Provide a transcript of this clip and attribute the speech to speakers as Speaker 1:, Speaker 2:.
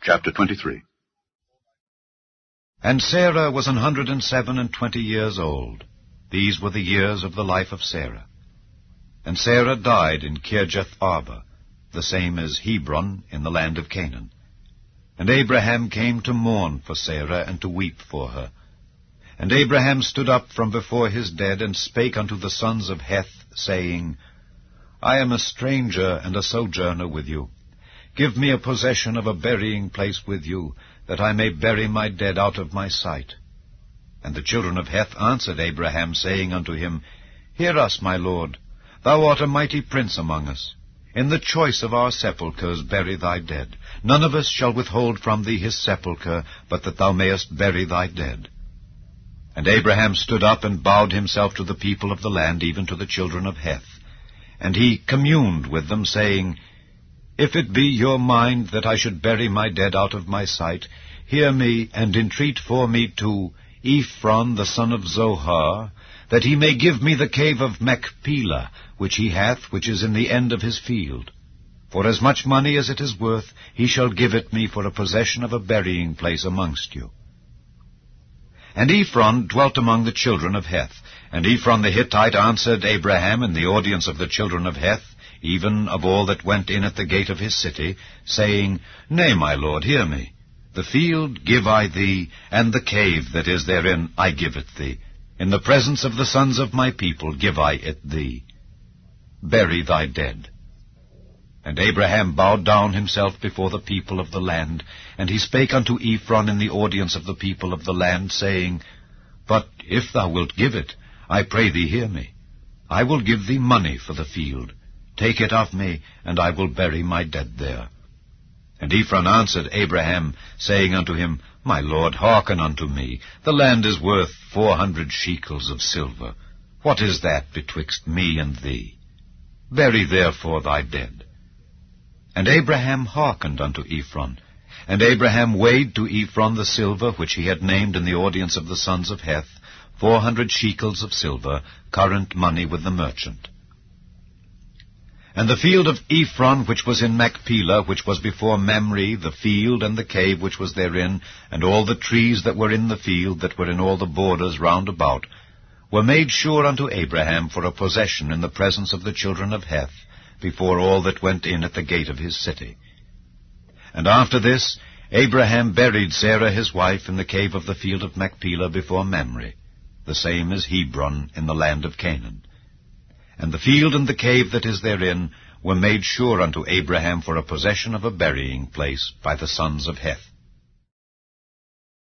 Speaker 1: Chapter 23.
Speaker 2: And Sarah was 127 years old. These were the years of the life of Sarah. And Sarah died in Kirjath Arba, the same as Hebron in the land of Canaan. And Abraham came to mourn for Sarah, and to weep for her. And Abraham stood up from before his dead, and spake unto the sons of Heth, saying, I am a stranger and a sojourner with you. Give me a possession of a burying place with you, that I may bury my dead out of my sight. And the children of Heth answered Abraham, saying unto him, Hear us, my lord. Thou art a mighty prince among us. In the choice of our sepulchres bury thy dead. None of us shall withhold from thee his sepulchre, but that thou mayest bury thy dead. And Abraham stood up and bowed himself to the people of the land, even to the children of Heth. And he communed with them, saying, If it be your mind that I should bury my dead out of my sight, hear me, and entreat for me to Ephron the son of Zohar, that he may give me the cave of Machpelah, which he hath, which is in the end of his field. For as much money as it is worth, he shall give it me for a possession of a burying place amongst you. And Ephron dwelt among the children of Heth. And Ephron the Hittite answered Abraham in the audience of the children of Heth, even of all that went in at the gate of his city, saying, Nay, my lord, hear me. The field give I thee, and the cave that is therein I give it thee. In the presence of the sons of my people give I it thee. Bury thy dead. And Abraham bowed down himself before the people of the land, and he spake unto Ephron in the audience of the people of the land, saying, But if thou wilt give it, I pray thee hear me. I will give thee money for the field. Take it of me, and I will bury my dead there. And Ephron answered Abraham, saying unto him, My lord, hearken unto me. The land is worth 400 shekels of silver. What is that betwixt me and thee? Bury therefore thy dead. And Abraham hearkened unto Ephron. And Abraham weighed to Ephron the silver which he had named in the audience of the sons of Heth, 400 shekels of silver, current money with the merchant. And the field of Ephron, which was in Machpelah, which was before Mamre, the field and the cave which was therein, and all the trees that were in the field, that were in all the borders round about, were made sure unto Abraham for a possession in the presence of the children of Heth, before all that went in at the gate of his city. And after this, Abraham buried Sarah his wife in the cave of the field of Machpelah before Mamre, the same as Hebron in the land of Canaan. And the field and the cave that is therein were made sure unto Abraham for a possession of a burying place by the sons of Heth.